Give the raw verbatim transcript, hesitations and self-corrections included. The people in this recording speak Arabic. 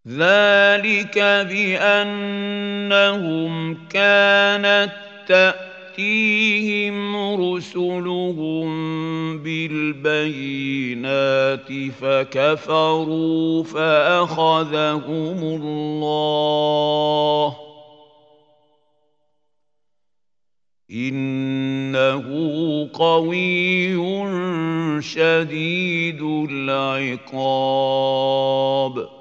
ذلك بأنهم كانت تأتيهم رسلهم بالبينات فكفروا فأخذهم الله إنه قوي شديد العقاب